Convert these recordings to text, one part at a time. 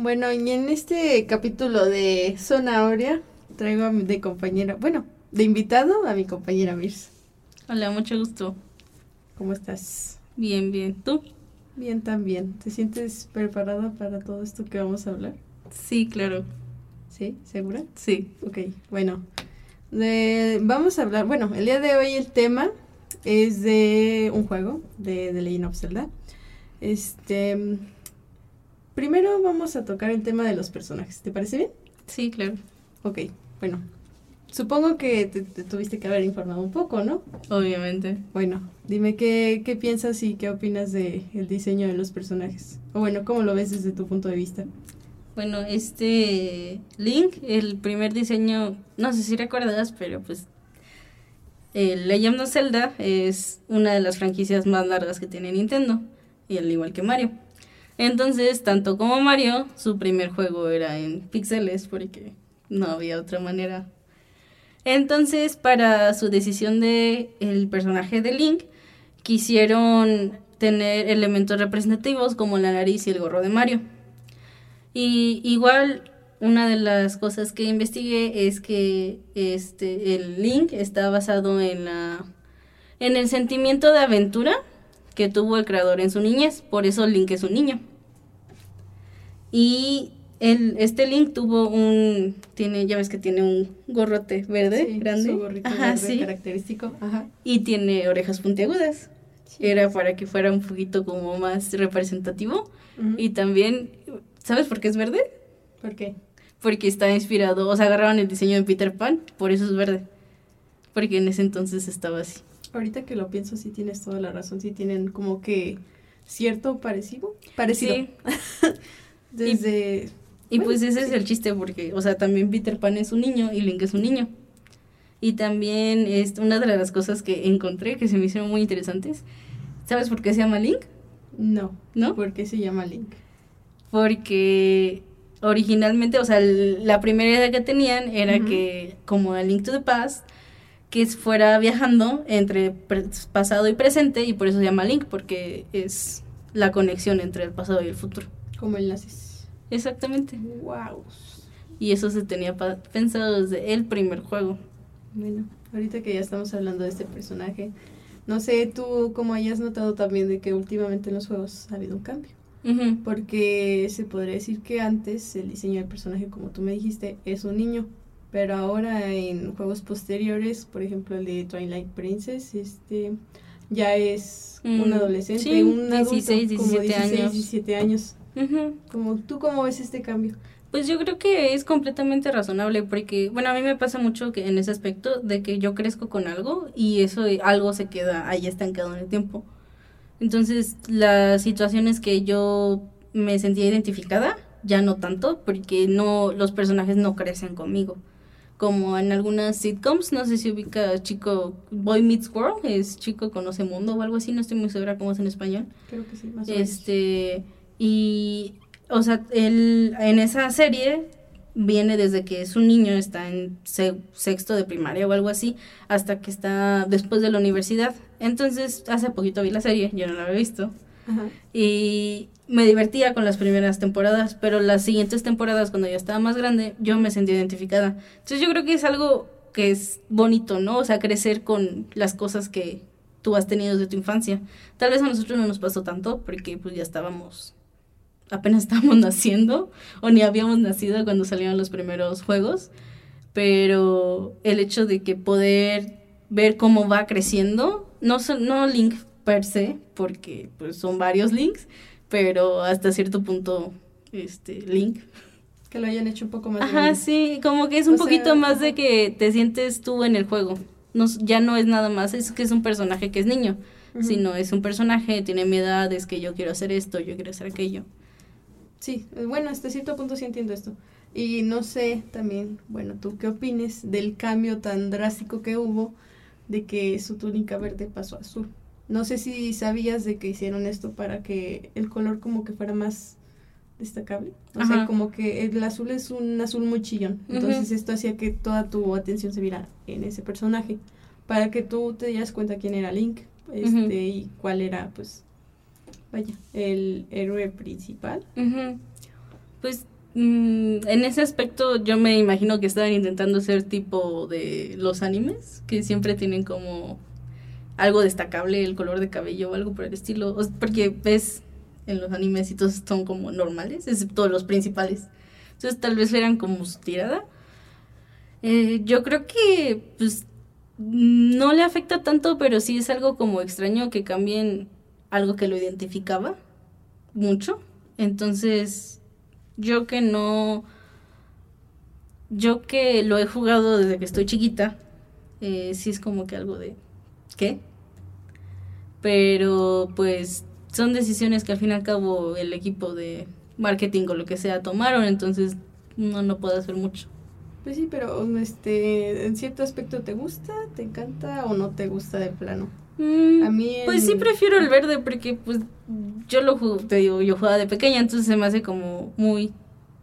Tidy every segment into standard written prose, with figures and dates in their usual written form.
Bueno, y en este capítulo de Zona Aurea traigo de compañera, bueno, de invitado a mi compañera Mirs. Hola, mucho gusto. ¿Cómo estás? Bien, bien. ¿Tú? Bien también. ¿Te sientes preparada para todo esto que vamos a hablar? Sí, claro. ¿Sí? ¿Segura? Sí. Ok, bueno. Vamos a hablar, bueno, el día de hoy el tema es de un juego de The Legend of Zelda. Este, primero vamos a tocar el tema de los personajes. ¿Te parece bien? Sí, claro. Ok, bueno. Supongo que te tuviste que haber informado un poco, ¿no? Obviamente. Bueno, dime qué piensas y qué opinas de el diseño de los personajes. O bueno, ¿cómo lo ves desde tu punto de vista? Bueno, este Link, el primer diseño, no sé si recuerdas, pero pues el Legend of Zelda es una de las franquicias más largas que tiene Nintendo, y al igual que Mario. Entonces, tanto como Mario, su primer juego era en píxeles porque no había otra manera. Entonces, para su decisión de el personaje de Link, quisieron tener elementos representativos como la nariz y el gorro de Mario. Y igual una de las cosas que investigué es que el Link está basado en el sentimiento de aventura que tuvo el creador en su niñez, por eso Link es un niño. Y este Link tuvo ya ves que tiene un gorrote verde, Sí, grande. su gorrito Ajá, verde sí. característico. Ajá. Y tiene orejas puntiagudas. Sí. Era para que fuera un poquito como más representativo. Ujú. Y también, ¿sabes por qué es verde? ¿Por qué? Porque está inspirado, o sea, agarraron el diseño de Peter Pan, por eso es verde. Porque en ese entonces estaba así. Ahorita que lo pienso, sí tienes toda la razón. Sí tienen como que cierto parecido. Parecido. Sí. Desde... Y bueno, pues ese sí. es el chiste, porque, o sea, también Peter Pan es un niño y Link es un niño. Y también una de las cosas que encontré que se me hicieron muy interesantes. ¿Sabes por qué se llama Link? No. ¿No? ¿Por qué se llama Link? Porque originalmente, o sea, la primera idea que tenían era Ujú. que, como a Link to the Past, que fuera viajando entre pasado y presente, y por eso se llama Link, porque es la conexión entre el pasado y el futuro. Como enlaces. Exactamente. Wow. Y eso se tenía pensado desde el primer juego. Bueno, ahorita que ya estamos hablando de este personaje, no sé tú cómo hayas notado también de que últimamente en los juegos ha habido un cambio. Uh-huh. Porque se podría decir que antes el diseño del personaje, como tú me dijiste, es un niño. Pero ahora en juegos posteriores, por ejemplo el de Twilight Princess, ya es un adolescente, sí, un 16, adulto, como 17 años. 17 años. Uh-huh. ¿Tú cómo ves este cambio? Pues yo creo que es completamente razonable porque, bueno, a mí me pasa mucho que en ese aspecto de que yo crezco con algo y eso algo se queda ahí estancado en el tiempo. Entonces, las situaciones que yo me sentía identificada, ya no tanto, porque no los personajes no crecen conmigo. Como en algunas sitcoms, no sé si ubica Chico Boy Meets World, es Chico Conoce Mundo o algo así, no estoy muy segura cómo es en español. Creo que sí, más o menos. Y, o sea, él en esa serie viene desde que es un niño, está en sexto de primaria o algo así, hasta que está después de la universidad. Entonces, hace poquito vi la serie, yo no la había visto. Ajá. Y me divertía con las primeras temporadas, pero las siguientes temporadas, cuando ya estaba más grande, yo me sentí identificada. Entonces yo creo que es algo que es bonito, ¿no? O sea, crecer con las cosas que tú has tenido desde tu infancia. Tal vez a nosotros no nos pasó tanto, porque pues ya apenas estábamos naciendo, o ni habíamos nacido cuando salieron los primeros juegos, pero el hecho de que poder ver cómo va creciendo, no Link per se, porque pues son varios Links, pero hasta cierto punto Link. Que lo hayan hecho un poco más Ajá, grande. sí, como que es un poquito más de que te sientes tú en el juego. No, ya no es nada más, es que es un personaje que es niño, sino es un personaje, tiene mi edad, es que yo quiero hacer esto, yo quiero hacer aquello. Sí, bueno, hasta cierto punto sí entiendo esto. Y no sé también, bueno, ¿tú qué opines del cambio tan drástico que hubo de que su túnica verde pasó a azul? No sé si sabías de que hicieron esto para que el color como que fuera más destacable. O sea, como que el azul es un azul muy chillón. Entonces esto hacía que toda tu atención se viera en ese personaje. Para que tú te dieras cuenta quién era Link, y cuál era, pues, vaya, el héroe principal. Pues En ese aspecto yo me imagino que estaban intentando ser tipo de los animes, que siempre tienen como algo destacable, el color de cabello o algo por el estilo, porque ves en los animes y todos son como normales, excepto los principales. Entonces tal vez eran como su tirada. Yo creo que pues no le afecta tanto, pero sí es algo como extraño que cambien algo que lo identificaba mucho. Entonces, yo que lo he jugado desde que estoy chiquita, sí es como que algo de ¿qué? Pero pues son decisiones que al fin y al cabo el equipo de marketing o lo que sea tomaron, entonces no puedo hacer mucho. Pues sí, pero en cierto aspecto ¿te gusta, te encanta o no te gusta de plano? A mí pues sí prefiero el verde porque pues yo te digo, yo jugaba de pequeña, entonces se me hace como muy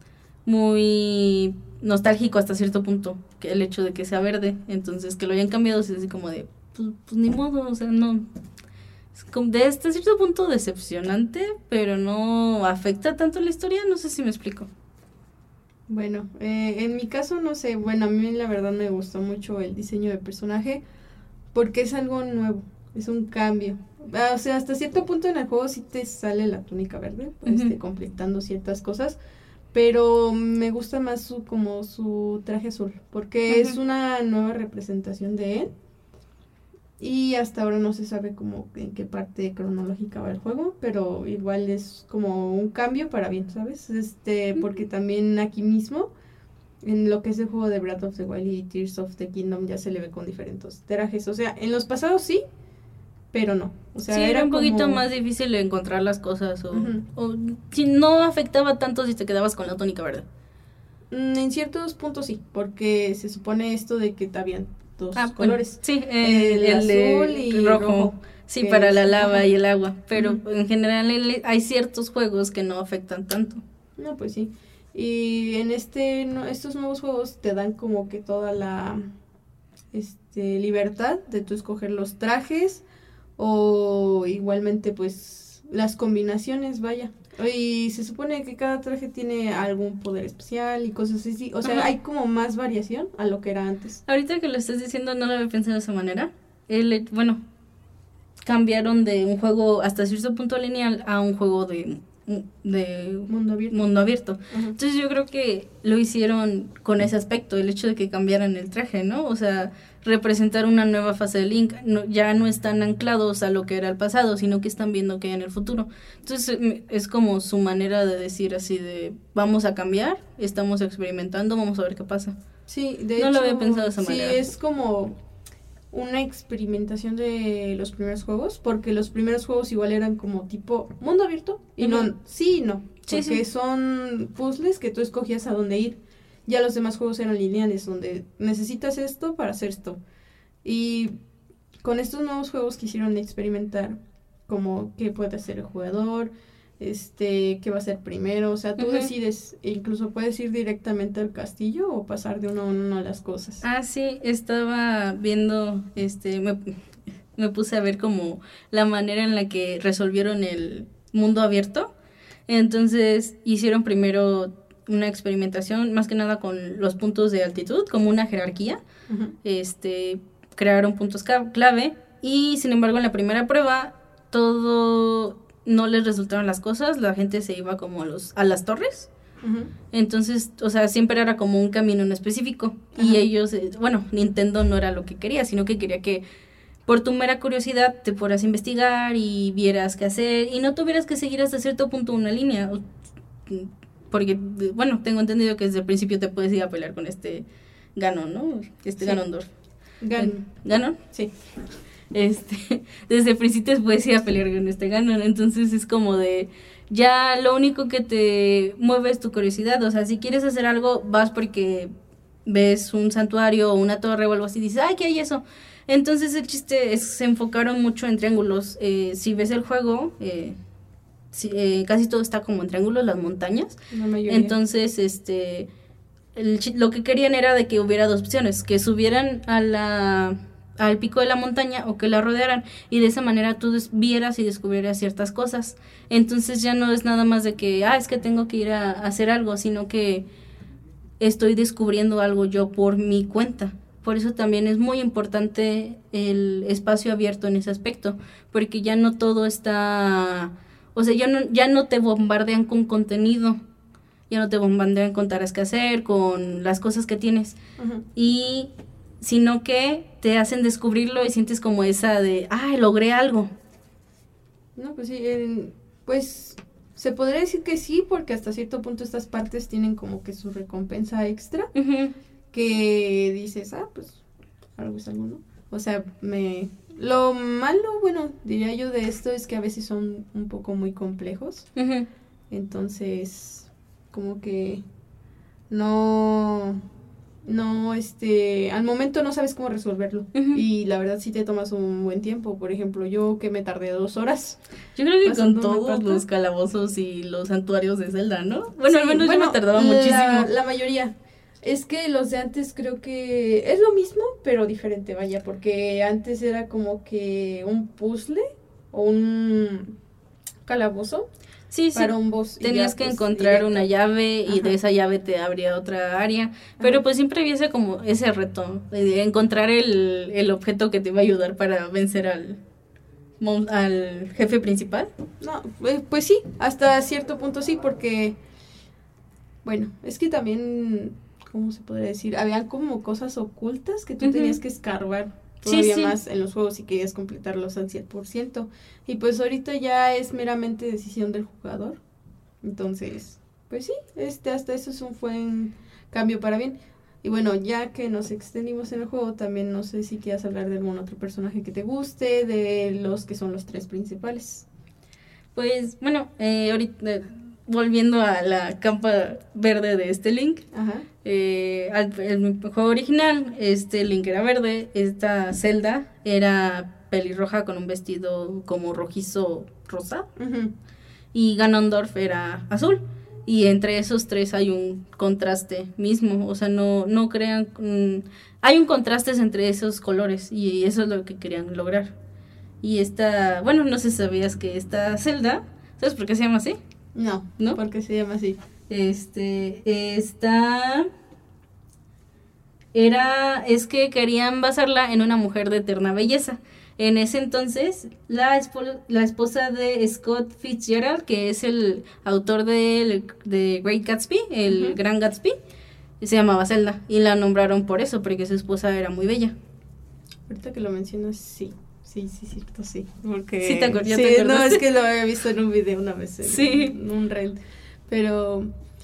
nostálgico hasta cierto punto que el hecho de que sea verde, entonces que lo hayan cambiado es así como de pues ni modo, o sea, no es como de hasta cierto punto decepcionante, pero no afecta tanto la historia, no sé si me explico. Bueno, en mi caso no sé, bueno, a mí la verdad me gustó mucho el diseño de personaje porque es algo nuevo, es un cambio. O sea, hasta cierto punto en el juego sí te sale la túnica verde, completando ciertas cosas, pero me gusta más como su traje azul, porque es una nueva representación de él. Y hasta ahora no se sabe como en qué parte cronológica va el juego, pero igual es como un cambio para bien, ¿sabes? Porque también aquí mismo, en lo que es el juego de Breath of the Wild y Tears of the Kingdom, ya se le ve con diferentes trajes. O sea, en los pasados sí, pero no. O sea, sí, era un poquito más difícil encontrar las cosas o si no afectaba tanto si te quedabas con la túnica verde. En ciertos puntos sí, porque se supone esto de que te habían dos colores. Sí, el azul y rojo. Sí, para la lava y el agua. Pero en general hay ciertos juegos que no afectan tanto. No, pues sí. Y en estos nuevos juegos te dan como que toda la libertad de tú escoger los trajes o igualmente pues las combinaciones, vaya. Y se supone que cada traje tiene algún poder especial y cosas así. O sea, hay como más variación a lo que era antes. Ahorita que lo estás diciendo, no lo había pensado de esa manera. Cambiaron de un juego hasta cierto punto lineal a un juego de mundo abierto. Entonces yo creo que lo hicieron con ese aspecto, el hecho de que cambiaran el traje, ¿no? O sea, representar una nueva fase de Link, ya no están anclados a lo que era el pasado, sino que están viendo que hay en el futuro. Entonces es como su manera de decir así de, vamos a cambiar, estamos experimentando, vamos a ver qué pasa. Sí, de hecho, no lo había pensado de esa manera. Sí, es como una experimentación de los primeros juegos, porque los primeros juegos igual eran como tipo mundo abierto y no, porque son puzzles que tú escogías a dónde ir. Ya los demás juegos eran lineales, donde necesitas esto para hacer esto. Y con estos nuevos juegos quisieron experimentar como qué puede hacer el jugador, qué va a ser primero, o sea, tú decides, e incluso puedes ir directamente al castillo o pasar de uno a uno las cosas. Ah, sí, estaba viendo, me puse a ver como la manera en la que resolvieron el mundo abierto. Entonces hicieron primero una experimentación, más que nada con los puntos de altitud, como una jerarquía. Crearon puntos clave y sin embargo en la primera prueba todo no les resultaron las cosas, la gente se iba como a las torres. Entonces, o sea, siempre era como un camino en específico. Y ellos, Nintendo no era lo que quería, sino que quería que por tu mera curiosidad te fueras a investigar y vieras qué hacer y no tuvieras que seguir hasta cierto punto una línea. Porque, tengo entendido que desde el principio te puedes ir a pelear con Ganon, ¿no? Ganondorf. ¿Ganon? Sí. Desde el principio te puedes ir a pelear con Ganon, entonces es como de, ya lo único que te mueve es tu curiosidad, o sea, si quieres hacer algo, vas porque ves un santuario o una torre o algo así, y dices, ¡ay, qué hay eso! Entonces el chiste se enfocaron mucho en triángulos. Si ves el juego, casi todo está como en triángulos, las montañas. Entonces, lo que querían era de que hubiera dos opciones, que subieran a al pico de la montaña o que la rodearan, y de esa manera tú vieras y descubrieras ciertas cosas. Entonces ya no es nada más de que, es que tengo que ir a hacer algo, sino que estoy descubriendo algo yo por mi cuenta. Por eso también es muy importante el espacio abierto en ese aspecto, porque ya no todo está, o sea, ya no te bombardean con contenido, ya no te bombardean con tareas que hacer, con las cosas que tienes, Ajá. y sino que te hacen descubrirlo y sientes como esa de, logré algo. No, pues sí, pues se podría decir que sí, porque hasta cierto punto estas partes tienen como que su recompensa extra, Uh-huh. que dices, pues algo es algo, ¿no? O sea, lo malo, bueno, diría yo de esto es que a veces son un poco muy complejos, Uh-huh. entonces como que no, al momento no sabes cómo resolverlo. Uh-huh. Y la verdad sí te tomas un buen tiempo. Por ejemplo, yo que me tardé 2 horas. Yo creo que con pasando una todos parte. los calabozos y los santuarios de Zelda, ¿no? Bueno, Sí, al menos yo me tardaba muchísimo. La mayoría. Es que los de antes creo que es lo mismo, pero diferente, vaya, porque antes era como que un puzzle o un calabozo Sí, para un boss. tenías que encontrar una llave y de esa llave te abría otra área, pero pues siempre había como ese reto de encontrar el objeto que te iba a ayudar para vencer al jefe principal. No, pues sí, hasta cierto punto sí, porque, bueno, es que también, ¿cómo se podría decir? Habían como cosas ocultas que tú tenías que escarbar todavía más en los juegos si querías completarlos al 100%. Y pues ahorita ya es meramente decisión del jugador. Entonces, pues sí, hasta eso fue un cambio para bien. Y bueno, ya que nos extendimos en el juego, también no sé si quieras hablar de algún otro personaje que te guste, de los que son los 3 principales. Pues bueno, ahorita volviendo a la capa verde de este Link, el juego original, Link era verde, esta Zelda era pelirroja con un vestido como rojizo rosa, y Ganondorf era azul. Y entre esos 3 hay un contraste mismo, o sea, no crean, hay un contraste entre esos colores y eso es lo que querían lograr. Y bueno, no sé si sabías que esta Zelda, ¿sabes por qué se llama así? No, ¿por qué se llama así? Es que querían basarla en una mujer de eterna belleza. En ese entonces, la esposa de Scott Fitzgerald, que es el autor de Great Gatsby, el Gran Gatsby, se llamaba Zelda y la nombraron por eso, porque su esposa era muy bella. Ahorita que lo mencionas, sí. Sí, cierto, sí. Porque, ¿Sí te acuerdas? No, es que lo había visto en un video una vez, en un reel. Pero,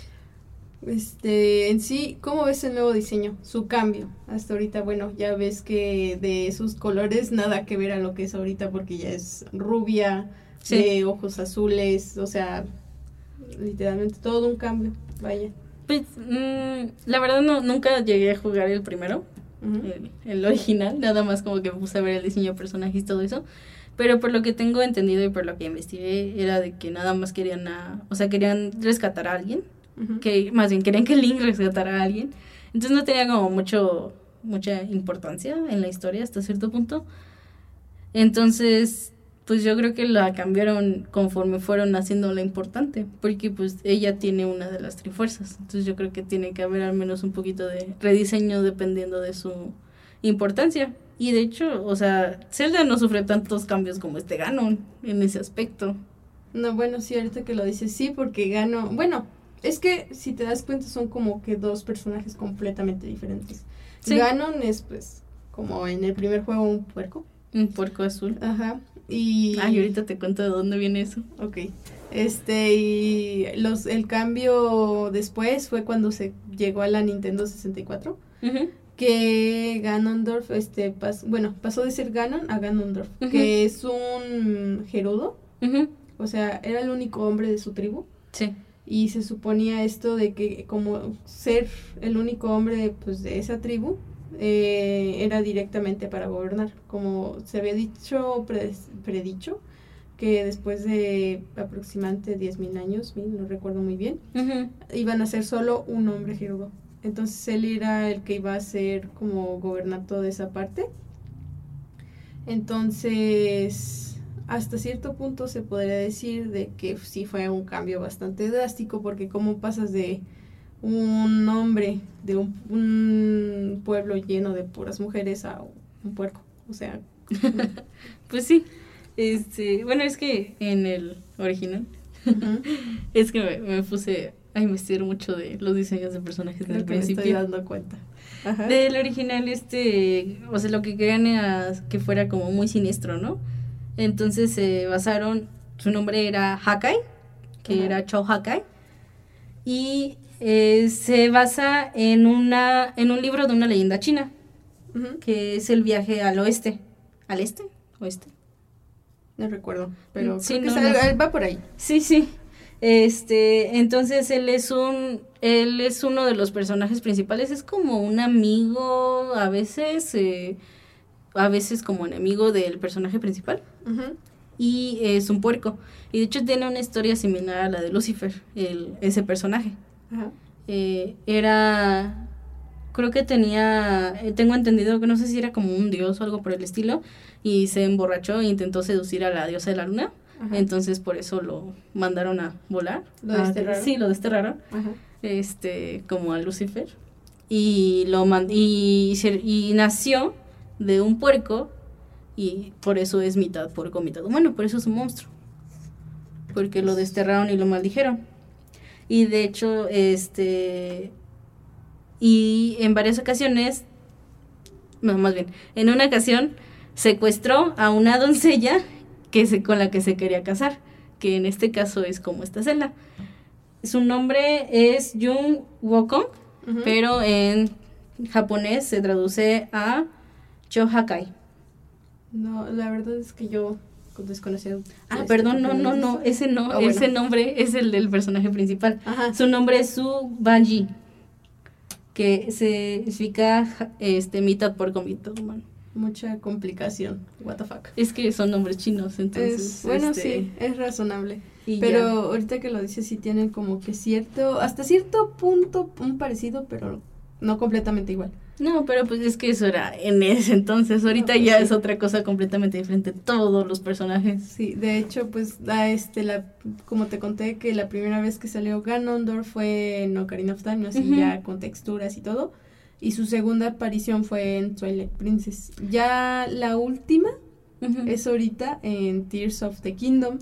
en sí, ¿cómo ves el nuevo diseño? Su cambio hasta ahorita, bueno, ya ves que de sus colores nada que ver a lo que es ahorita, porque ya es rubia, de ojos azules, o sea, literalmente todo un cambio, vaya. Pues, la verdad nunca llegué a jugar el primero, el original, nada más como que me puse a ver el diseño de personajes y todo eso. Pero por lo que tengo entendido y por lo que investigué, era de que nada más querían rescatar a alguien. Que más bien querían que Link rescatara a alguien. Entonces no tenía como mucha importancia en la historia hasta cierto punto. Entonces, pues yo creo que la cambiaron conforme fueron haciéndola importante, porque pues ella tiene una de las trifuerzas. Entonces yo creo que tiene que haber al menos un poquito de rediseño dependiendo de su importancia. Y de hecho, o sea, Zelda no sufre tantos cambios como Ganon en ese aspecto. No, bueno, sí, ahorita que lo dices, sí, porque Ganon, bueno, es que si te das cuenta son como que 2 personajes completamente diferentes. Sí. Ganon es pues como en el primer juego un puerco. Un puerco azul. Ajá. Y ahorita te cuento de dónde viene eso. Ok. Y el cambio después fue cuando se llegó a la Nintendo 64. Que Ganondorf, pasó de ser Ganon a Ganondorf, que es un gerudo. O sea, era el único hombre de su tribu. Sí. Y se suponía esto de que como ser el único hombre pues de esa tribu era directamente para gobernar, como se había dicho, predicho, que después de aproximadamente 10.000 años, no recuerdo muy bien, iban a ser solo un hombre gerudo. Entonces él era el que iba a ser como gobernar toda esa parte. Entonces, hasta cierto punto se podría decir de que sí fue un cambio bastante drástico, porque cómo pasas de un hombre de un pueblo lleno de puras mujeres a un puerco, o sea... Pues sí, bueno, es que en el original, uh-huh. es que me puse a investigar mucho de los diseños de personajes Creo del que principio. me estoy dando cuenta. Ajá. Del original, o sea, lo que querían era que fuera como muy siniestro, ¿no? Entonces se basaron, su nombre era Hakai, que Ajá. era Cho Hakai, y se basa en un libro de una leyenda china, Uh-huh. que es el viaje al oeste. ¿Al este? ¿Oeste? No recuerdo, pero Sí, creo que va por ahí. Sí, sí. Entonces él es uno de los personajes principales, es como un amigo, a veces como enemigo del personaje principal, Uh-huh. y es un puerco, y de hecho tiene una historia similar a la de Lucifer, ese personaje. Ajá. Creo que tengo entendido que no sé si era como un dios o algo por el estilo, y se emborrachó e intentó seducir a la diosa de la luna. Ajá. Entonces por eso lo mandaron a volar. ¿Lo desterraron? Sí, lo desterraron. Ajá. Como a Lucifer. Y nació de un puerco, y por eso es mitad puerco, mitad humano, por eso es un monstruo. Porque lo desterraron y lo maldijeron. Y de hecho, y en varias ocasiones, no, más bien, en una ocasión secuestró a una doncella con la que se quería casar, que en este caso es como esta Zelda. Su nombre es Jung Wukong, Uh-huh. pero en japonés se traduce a Cho Hakai. No, la verdad es que yo desconocía. Perdón, no, ese no, bueno. Ese nombre es el del personaje principal. Ajá. Su nombre es Su Banji, que significa mitad puerco, mitad humano. Mucha complicación, what the fuck. Es que son nombres chinos, entonces... Bueno, sí, es razonable. Y pero ya. Ahorita que lo dices, sí tienen como que hasta cierto punto un parecido, pero no completamente igual. No, pero pues es que eso era en ese entonces. Ahorita No, ya sí. es otra cosa completamente diferente. Todos los personajes. Sí, de hecho, pues, como te conté que la primera vez que salió Ganondorf fue en Ocarina of Time, así Uh-huh. ya con texturas y todo. Y su segunda aparición fue en Twilight Princess. Ya la última Uh-huh. es ahorita en Tears of the Kingdom,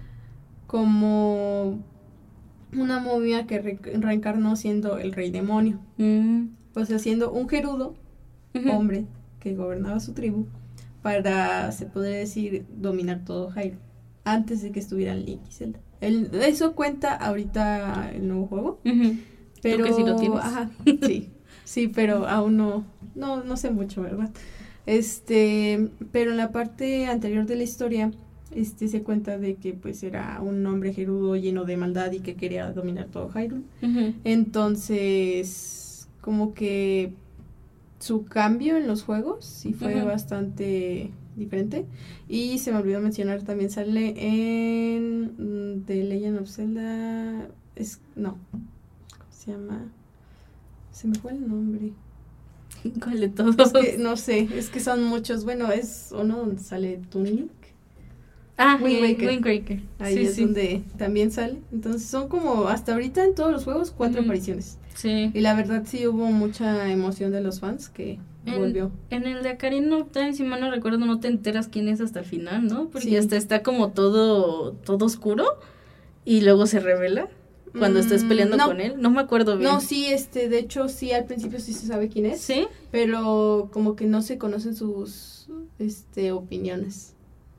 como una momia que reencarnó siendo el rey demonio. O sea, siendo un gerudo, Uh-huh. hombre, que gobernaba su tribu, para, se podría decir, dominar todo Hyrule, antes de que estuvieran Link y Zelda. Eso cuenta ahorita el nuevo juego, Uh-huh. pero... ¿Tú que sí lo tienes? Ajá, sí, pero aún no sé mucho, ¿verdad? Pero en la parte anterior de la historia, se cuenta de que pues era un hombre gerudo lleno de maldad y que quería dominar todo Hyrule. Uh-huh. Entonces, como que su cambio en los juegos sí fue Uh-huh. bastante diferente. Y se me olvidó mencionar, también sale en The Legend of Zelda. ¿Cómo se llama? Se me fue el nombre. ¿Cuál de todos? Es que, no sé, es que son muchos. Bueno, es uno donde sale Toon Link. Wind Waker. Ahí Sí, es sí. donde también sale. Entonces son como, hasta ahorita en todos los juegos, 4 Ujú. apariciones. Sí. Y la verdad sí hubo mucha emoción de los fans que volvió. En el de Ocarina of Time, si mal no recuerdo, no te enteras quién es hasta el final, ¿no? Porque Sí. hasta está como todo oscuro y luego se revela cuando estás peleando no. con él. No me acuerdo bien. No, sí, de hecho sí, al principio sí se sabe quién es. ¿Sí? Pero como que no se conocen sus, opiniones.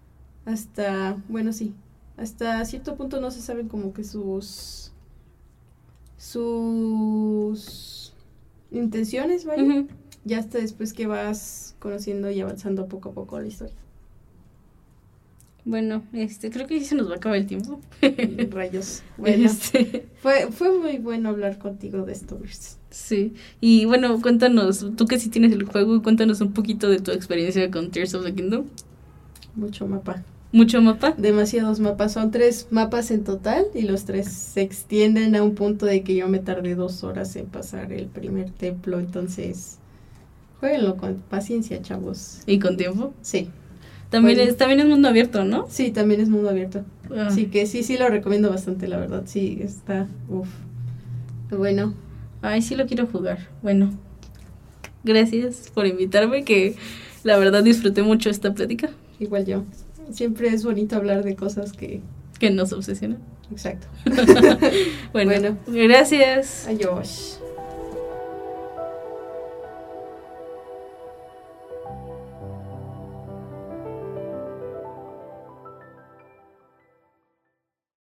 Hasta cierto punto no se saben como que sus intenciones, vaya. Ujú. Ya hasta después que vas conociendo y avanzando poco a poco la historia. Bueno, creo que sí se nos va a acabar el tiempo. Rayos. Bueno, Este, fue muy bueno hablar contigo de esto, Luis. sí. Y bueno, cuéntanos, tú que sí tienes el juego, cuéntanos un poquito de tu experiencia con Tears of the Kingdom. Mucho mapa. ¿Mucho mapa? Demasiados mapas. Son 3 mapas en total y los 3 se extienden a un punto de que yo me tardé 2 horas en pasar el primer templo. Entonces, jueguenlo con paciencia, chavos. ¿Y con tiempo? Sí. También, Bueno. también es mundo abierto, ¿no? Sí, también es mundo abierto. Ah. Así que sí lo recomiendo bastante, la verdad. Sí, está, uf. Bueno, Ay, sí lo quiero jugar. Bueno, gracias por invitarme, que la verdad disfruté mucho esta plática. igual yo. Siempre es bonito hablar de cosas que... Que nos obsesiona. Exacto. Bueno, Bueno. gracias. Adiós.